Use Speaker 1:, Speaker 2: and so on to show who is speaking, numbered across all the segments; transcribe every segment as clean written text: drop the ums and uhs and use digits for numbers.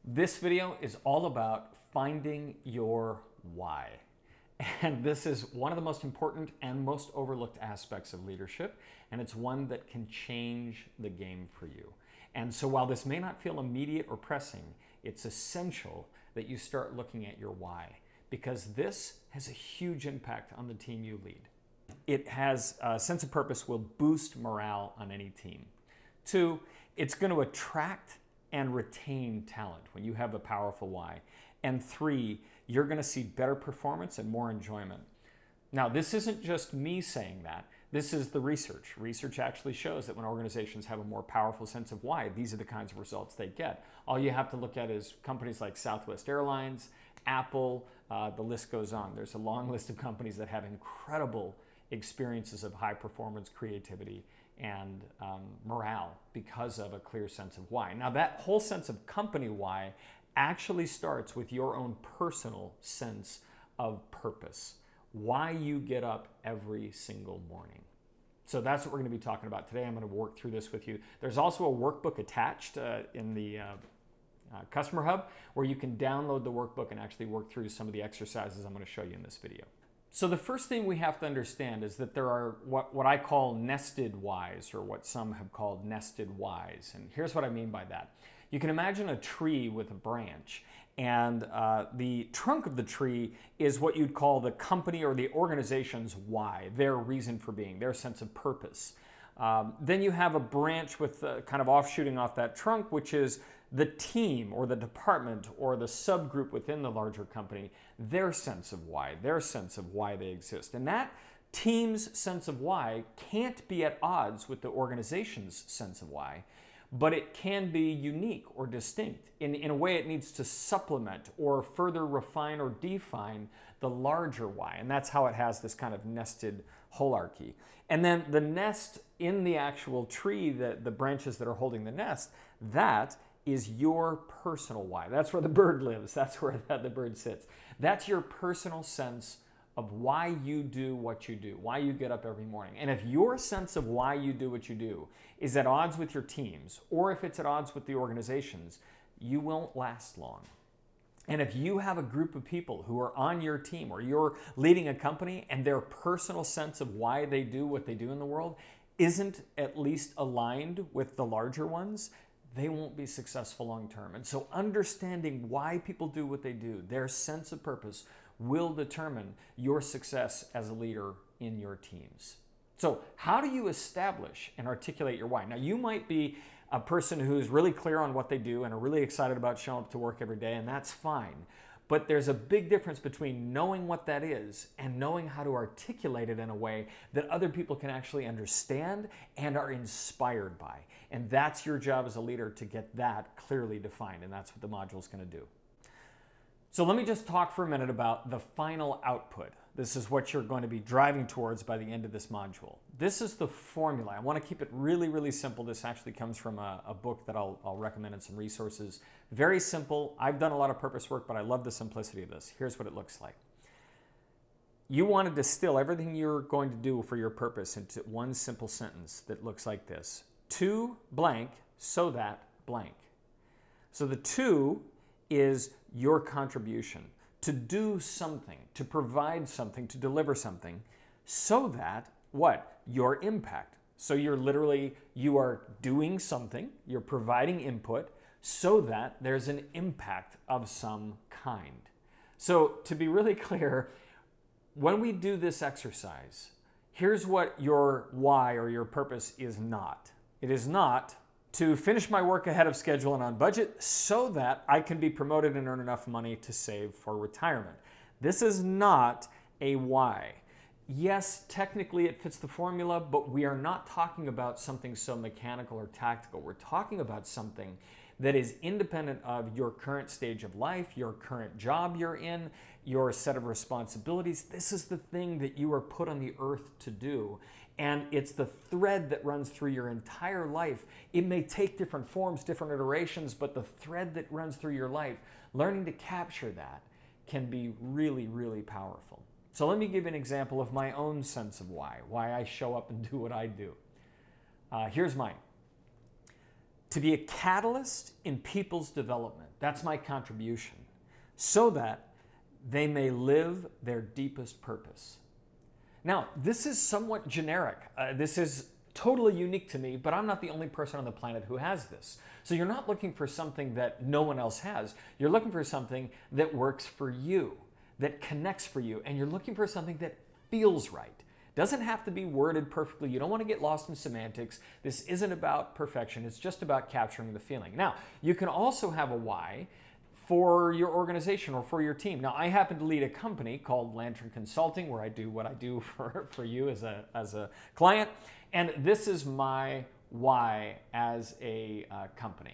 Speaker 1: This video is all about finding your why. And this is one of the most important and most overlooked aspects of leadership, and it's one that can change the game for you. And so while this may not feel immediate or pressing, it's essential that you start looking at your why, because this has a huge impact on the team you lead. It has a sense of purpose will boost morale on any team. 2, it's going to attract and retain talent when you have a powerful why. And 3, you're going to see better performance and more enjoyment. Now, this isn't just me saying that. This is the research. Research actually shows that when organizations have a more powerful sense of why, these are the kinds of results they get. All you have to look at is companies like Southwest Airlines, Apple, the list goes on. There's a long list of companies that have incredible experiences of high performance, creativity, and morale because of a clear sense of why. Now, that whole sense of company why actually starts with your own personal sense of purpose, why you get up every single morning. So that's what we're going to be talking about today. I'm going to work through this with you. There's also a workbook attached in the Customer Hub where you can download the workbook and actually work through some of the exercises I'm going to show you in this video. So the first thing we have to understand is that there are what I call nested whys, or what some have called nested whys. And here's what I mean by that. You can imagine a tree with a branch, and the trunk of the tree is what you'd call the company or the organization's why, their reason for being, their sense of purpose. Then you have a branch with kind of offshooting off that trunk, which is the team or the department or the subgroup within the larger company, their sense of why they exist. And that team's sense of why can't be at odds with the organization's sense of why, but it can be unique or distinct. In a way, it needs to supplement or further refine or define the larger why. And that's how it has this kind of nested holarchy. And then the nest in the actual tree, the branches that are holding the nest, that is your personal why. That's where the bird lives. That's where the bird sits. That's your personal sense of why you do what you do, why you get up every morning. And if your sense of why you do what you do is at odds with your teams, or if it's at odds with the organizations, you won't last long. And if you have a group of people who are on your team, or you're leading a company and their personal sense of why they do what they do in the world isn't at least aligned with the larger ones, they won't be successful long term. And so understanding why people do what they do, their sense of purpose, will determine your success as a leader in your teams. So how do you establish and articulate your why? Now, you might be a person who's really clear on what they do and are really excited about showing up to work every day, and that's fine. But there's a big difference between knowing what that is and knowing how to articulate it in a way that other people can actually understand and are inspired by. And that's your job as a leader, to get that clearly defined, and that's what the module is going to do. So let me just talk for a minute about the final output. This is what you're going to be driving towards by the end of this module. This is the formula. I want to keep it really, really simple. This actually comes from a book that I'll recommend and some resources. Very simple. I've done a lot of purpose work, but I love the simplicity of this. Here's what it looks like. You want to distill everything you're going to do for your purpose into one simple sentence that looks like this: to blank so that blank. So the to is your contribution, to do something, to provide something, to deliver something, so that what? Your impact. So you are doing something, you're providing input, so that there's an impact of some kind. So to be really clear, when we do this exercise, here's what your why or your purpose is not. It is not to finish my work ahead of schedule and on budget so that I can be promoted and earn enough money to save for retirement. This is not a why. Yes, technically it fits the formula, but we are not talking about something so mechanical or tactical. We're talking about something that is independent of your current stage of life, your current job you're in, your set of responsibilities. This is the thing that you are put on the earth to do. And it's the thread that runs through your entire life. It may take different forms, different iterations, but the thread that runs through your life, learning to capture that can be really, really powerful. So let me give you an example of my own sense of why I show up and do what I do. Here's mine. to be a catalyst in people's development. That's my contribution, so that they may live their deepest purpose. Now, this is somewhat generic. This is totally unique to me, but I'm not the only person on the planet who has this. So you're not looking for something that no one else has. You're looking for something that works for you, that connects for you, and you're looking for something that feels right. Doesn't have to be worded perfectly. You don't want to get lost in semantics. This isn't about perfection. It's just about capturing the feeling. Now, you can also have a why for your organization or for your team. Now, I happen to lead a company called Lantern Consulting, where I do what I do for you as a client. And this is my why as a company.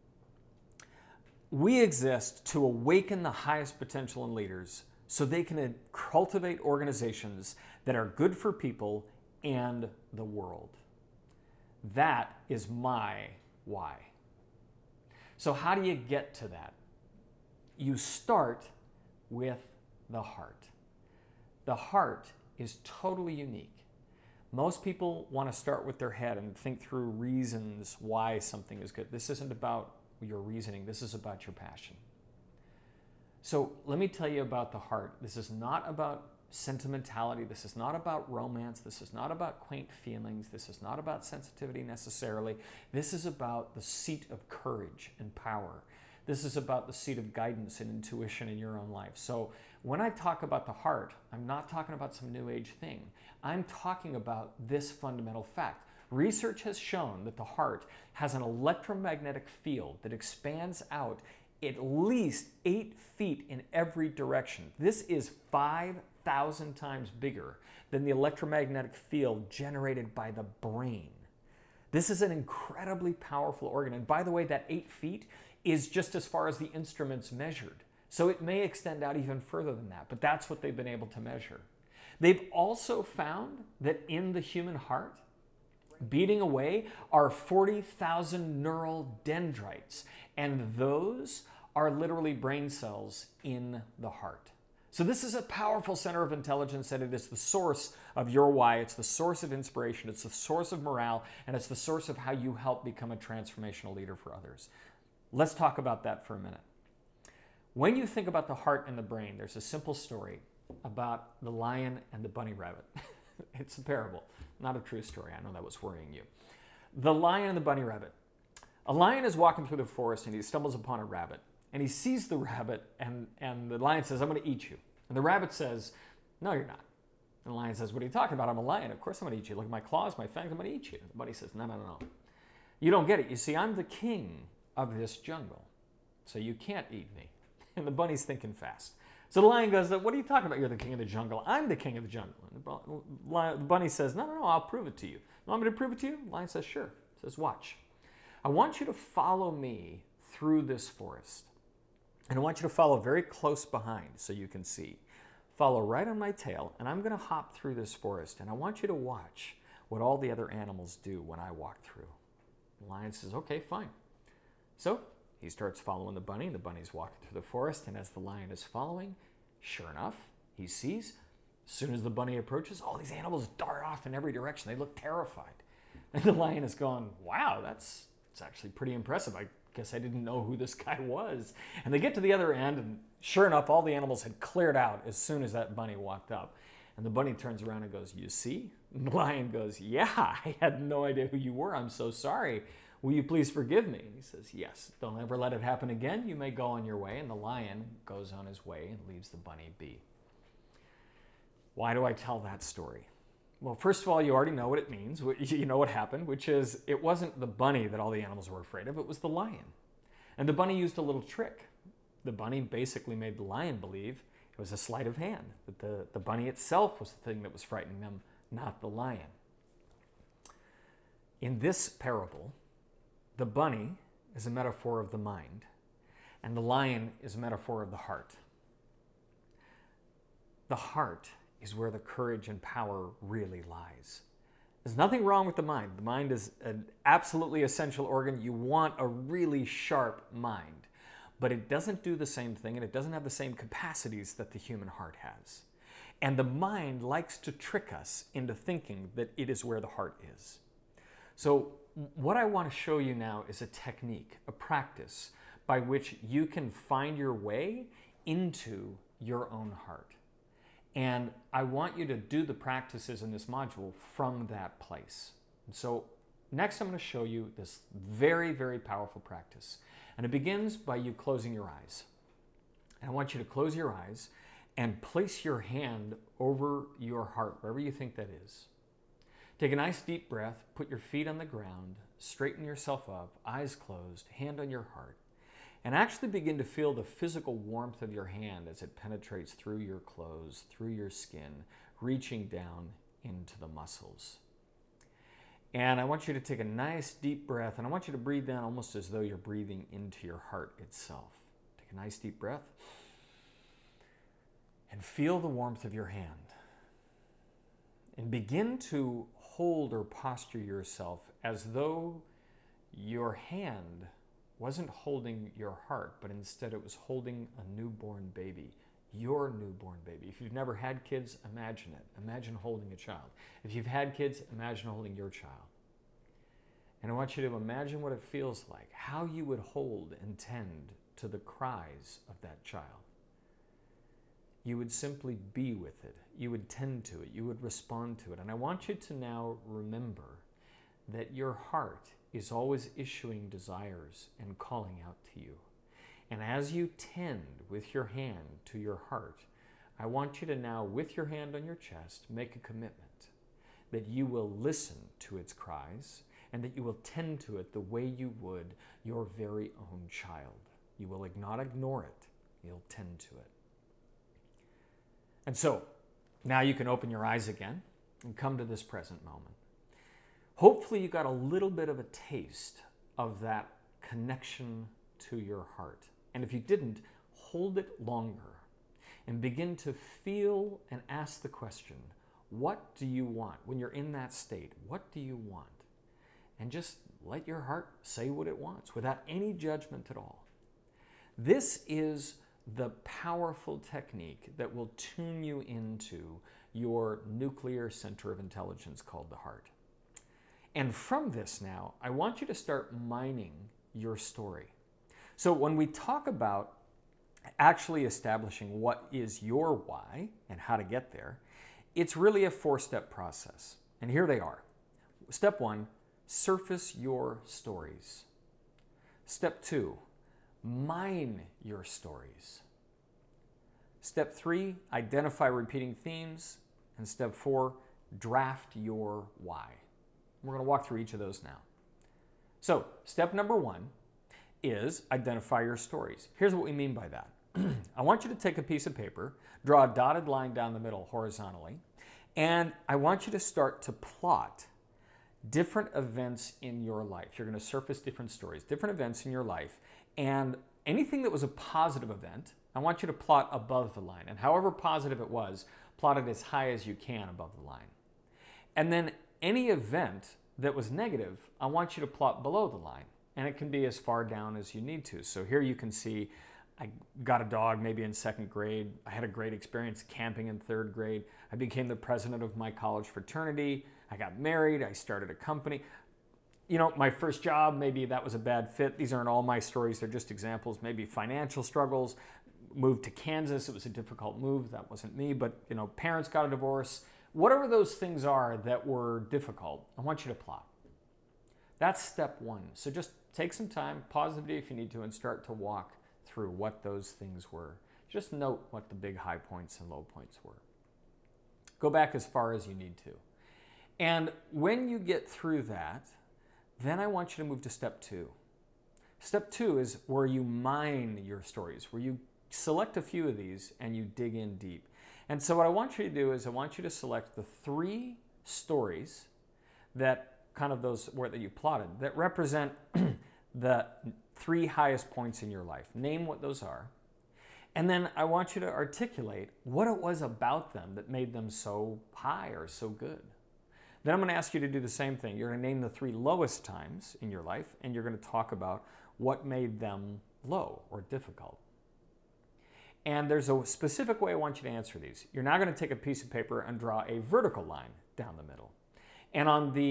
Speaker 1: We exist to awaken the highest potential in leaders so they can cultivate organizations that are good for people and the world. That is my why. So how do you get to that? You start with the heart. The heart is totally unique. Most people want to start with their head and think through reasons why something is good. This isn't about your reasoning. This is about your passion. So let me tell you about the heart. This is not about sentimentality. This is not about romance. This is not about quaint feelings. This is not about sensitivity necessarily. This is about the seat of courage and power. This is about the seat of guidance and intuition in your own life. So when I talk about the heart, I'm not talking about some new age thing. I'm talking about this fundamental fact. Research has shown that the heart has an electromagnetic field that expands out at least 8 feet in every direction. This is 5,000 times bigger than the electromagnetic field generated by the brain. This is an incredibly powerful organ. And by the way, that 8 feet is just as far as the instruments measured. So it may extend out even further than that, but that's what they've been able to measure. They've also found that in the human heart, beating away are 40,000 neural dendrites, and those are literally brain cells in the heart. So this is a powerful center of intelligence, and it is the source of your why. It's the source of inspiration. It's the source of morale, and it's the source of how you help become a transformational leader for others. Let's talk about that for a minute. When you think about the heart and the brain, there's a simple story about the lion and the bunny rabbit. It's a parable, not a true story. I know that was worrying you. The lion and the bunny rabbit. A lion is walking through the forest and he stumbles upon a rabbit. And he sees the rabbit and the lion says, "I'm going to eat you." And the rabbit says, "No, you're not." And the lion says, "What are you talking about? I'm a lion. Of course I'm going to eat you. Look at my claws, my fangs. I'm going to eat you." The bunny says, "No, no, no, no. You don't get it. You see, I'm the king of this jungle, so you can't eat me." And the bunny's thinking fast. So the lion goes, "What are you talking about? You're the king of the jungle. I'm the king of the jungle." And the bunny says, "No, no, no, I'll prove it to you." "You want me to prove it to you?" The lion says, "Sure." He says, "Watch. I want you to follow me through this forest. And I want you to follow very close behind so you can see. Follow right on my tail, and I'm going to hop through this forest, and I want you to watch what all the other animals do when I walk through." The lion says, "Okay, fine." So he starts following the bunny, and the bunny's walking through the forest, and as the lion is following, sure enough, he sees, as soon as the bunny approaches, all these animals dart off in every direction. They look terrified. And the lion is going, "Wow, it's actually pretty impressive. I guess I didn't know who this guy was." And they get to the other end, and sure enough, all the animals had cleared out as soon as that bunny walked up. And the bunny turns around and goes, "You see?" And the lion goes, "Yeah, I had no idea who you were. I'm so sorry. Will you please forgive me?" And he says, "Yes, don't ever let it happen again. You may go on your way." And the lion goes on his way and leaves the bunny be. Why do I tell that story? Well, first of all, you already know what it means. You know what happened, which is it wasn't the bunny that all the animals were afraid of. It was the lion. And the bunny used a little trick. The bunny basically made the lion believe it was a sleight of hand, that the bunny itself was the thing that was frightening them, not the lion. In this parable, the bunny is a metaphor of the mind, and the lion is a metaphor of the heart. The heart is where the courage and power really lies. There's nothing wrong with the mind. The mind is an absolutely essential organ. You want a really sharp mind, but it doesn't do the same thing, and it doesn't have the same capacities that the human heart has. And the mind likes to trick us into thinking that it is where the heart is. So what I want to show you now is a technique, a practice by which you can find your way into your own heart. And I want you to do the practices in this module from that place. And so next I'm going to show you this very, very powerful practice. And it begins by you closing your eyes. And I want you to close your eyes and place your hand over your heart, wherever you think that is. Take a nice deep breath, put your feet on the ground, straighten yourself up, eyes closed, hand on your heart, and actually begin to feel the physical warmth of your hand as it penetrates through your clothes, through your skin, reaching down into the muscles. And I want you to take a nice deep breath, and I want you to breathe down almost as though you're breathing into your heart itself. Take a nice deep breath and feel the warmth of your hand. And begin to hold or posture yourself as though your hand wasn't holding your heart, but instead it was holding a newborn baby, your newborn baby. If you've never had kids, imagine it. Imagine holding a child. If you've had kids, imagine holding your child. And I want you to imagine what it feels like, how you would hold and tend to the cries of that child. You would simply be with it. You would tend to it. You would respond to it. And I want you to now remember that your heart is always issuing desires and calling out to you. And as you tend with your hand to your heart, I want you to now, with your hand on your chest, make a commitment that you will listen to its cries and that you will tend to it the way you would your very own child. You will not ignore it. You'll tend to it. And so, now you can open your eyes again and come to this present moment. Hopefully you got a little bit of a taste of that connection to your heart. And if you didn't, hold it longer and begin to feel and ask the question, what do you want? When you're in that state, what do you want? And just let your heart say what it wants without any judgment at all. This is the powerful technique that will tune you into your nuclear center of intelligence called the heart. And from this now, I want you to start mining your story. So when we talk about actually establishing what is your why and how to get there, it's really a 4-step process. And here they are. Step 1, surface your stories. Step 2, mine your stories. Step 3, identify repeating themes. And step 4, draft your why. We're going to walk through each of those now. So, step number 1 is identify your stories. Here's what we mean by that. I want you to take a piece of paper, draw a dotted line down the middle horizontally, and I want you to start to plot different events in your life. You're going to surface different stories, different events in your life, and anything that was a positive event, I want you to plot above the line. And however positive it was, plot it as high as you can above the line. And then any event that was negative, I want you to plot below the line. And it can be as far down as you need to. So here you can see I got a dog maybe in 2nd grade. I had a great experience camping in 3rd grade. I became the president of my college fraternity. I got married. I started a company. You know, my first job, maybe that was a bad fit. These aren't all my stories. They're just examples. Maybe financial struggles. Moved to Kansas. It was a difficult move. That wasn't me. But, you know, parents got a divorce. Whatever those things are that were difficult, I want you to plot. That's step 1. So just take some time, pause the video if you need to, and start to walk through what those things were. Just note what the big high points and low points were. Go back as far as you need to. And when you get through that, then I want you to move to step 2. Step 2 is where you mine your stories, where you select a few of these and you dig in deep. And so what I want you to do is I want you to select the 3 stories that kind of those that you plotted that represent the 3 highest points in your life. Name what those are. And then I want you to articulate what it was about them that made them so high or so good. Then I'm going to ask you to do the same thing. You're going to name the 3 lowest times in your life, and you're going to talk about what made them low or difficult. And there's a specific way I want you to answer these. You're now going to take a piece of paper and draw a vertical line down the middle. And on the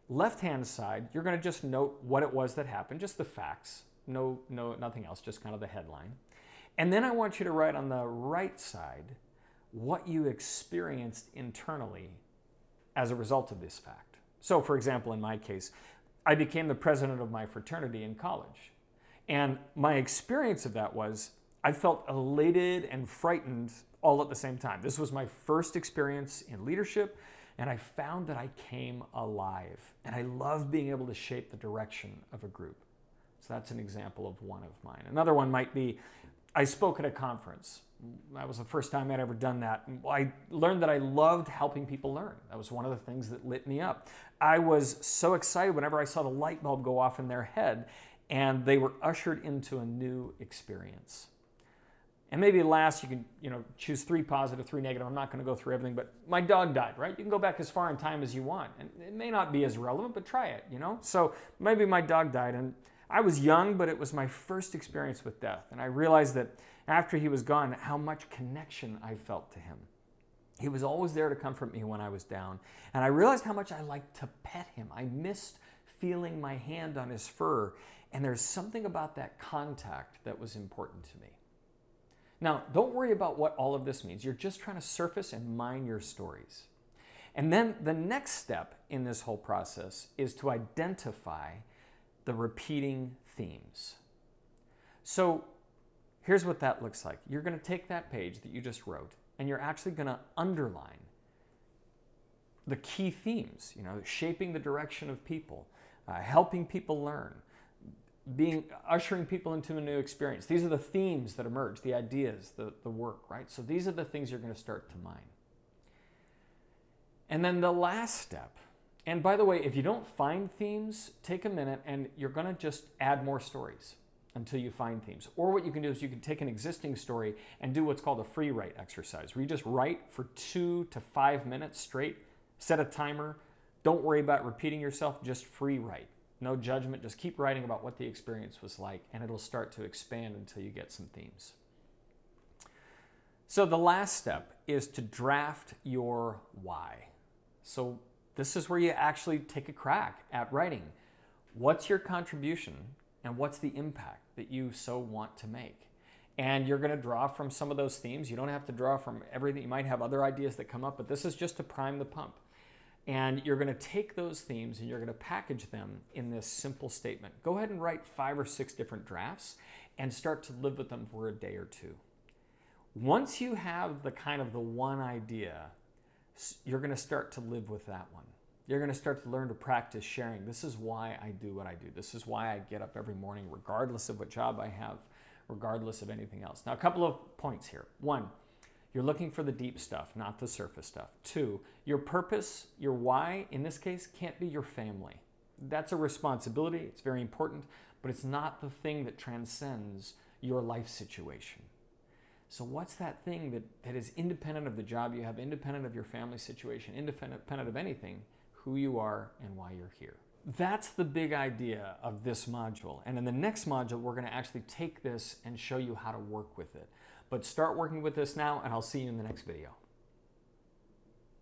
Speaker 1: Left-hand side, you're going to just note what it was that happened, just the facts, nothing else, just kind of the headline. And then I want you to write on the right side what you experienced internally as a result of this fact. So, for example, in my case, I became the president of my fraternity in college. And my experience of that was I felt elated and frightened all at the same time. This was my first experience in leadership, and I found that I came alive. And I love being able to shape the direction of a group. So that's an example of one of mine. Another one might be I spoke at a conference. That was the first time I'd ever done that. I learned that I loved helping people learn. That was one of the things that lit me up. I was so excited whenever I saw the light bulb go off in their head and they were ushered into a new experience. And maybe last, you can choose 3 positive, 3 negative. I'm not going to go through everything, but my dog died, right? You can go back as far in time as you want. And it may not be as relevant, but try it, So maybe my dog died, and I was young, but it was my first experience with death. And I realized that after he was gone, how much connection I felt to him. He was always there to comfort me when I was down. And I realized how much I liked to pet him. I missed feeling my hand on his fur. And there's something about that contact that was important to me. Now, don't worry about what all of this means. You're just trying to surface and mine your stories. And then the next step in this whole process is to identify the repeating themes. So here's what that looks like. You're going to take that page that you just wrote, and you're actually going to underline the key themes, shaping the direction of people, helping people learn, ushering people into a new experience. These are the themes that emerge, the ideas, the work, right? So these are the things you're going to start to mine. And then the last step, and by the way, if you don't find themes, take a minute and you're going to just add more stories until you find themes. Or what you can do is you can take an existing story and do what's called a free write exercise, where you just write for 2 to 5 minutes straight, set a timer, don't worry about repeating yourself, just free write. No judgment, just keep writing about what the experience was like, and it'll start to expand until you get some themes. So the last step is to draft your why. So this is where you actually take a crack at writing. What's your contribution and what's the impact that you so want to make? And you're going to draw from some of those themes. You don't have to draw from everything. You might have other ideas that come up, but this is just to prime the pump. And you're going to take those themes and you're going to package them in this simple statement. Go ahead and write 5 or 6 different drafts and start to live with them for a day or 2. Once you have the one idea, you're going to start to live with that one. You're going to start to learn to practice sharing. This is why I do what I do. This is why I get up every morning, regardless of what job I have, regardless of anything else. Now, a couple of points here. 1, you're looking for the deep stuff, not the surface stuff. 2, your purpose, your why, in this case, can't be your family. That's a responsibility. It's very important, but it's not the thing that transcends your life situation. So what's that thing that is independent of the job you have, independent of your family situation, independent of anything, who you are and why you're here? That's the big idea of this module. And in the next module, we're going to actually take this and show you how to work with it. But start working with this now, and I'll see you in the next video.